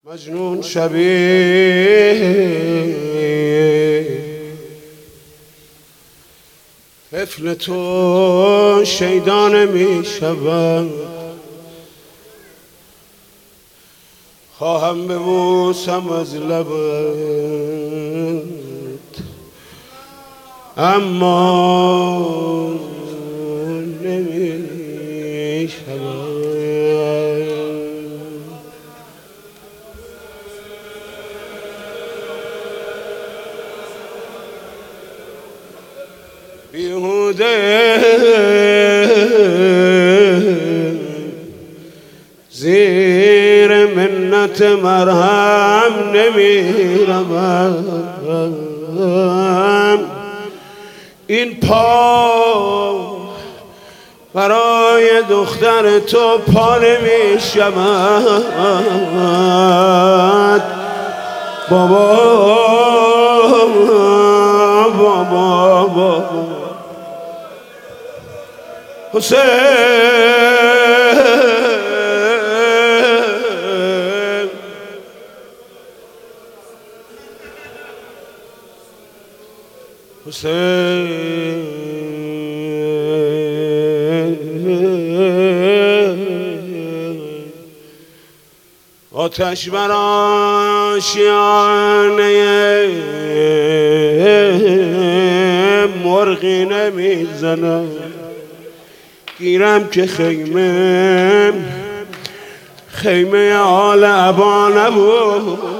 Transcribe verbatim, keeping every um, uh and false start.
مجنون شبیه طفل تو شیدانه می شود، خواهم ببوسم از لبت اما نمی شود. بیهوده زیر منت مرهم نمیروم، این پا برای دختر تو پا نمیشود. بابا بابا بابا حسین حسین آتش بر آشیانه مرغی نمیزنم، گیرم که خیمه خیمه آل عبا نبود.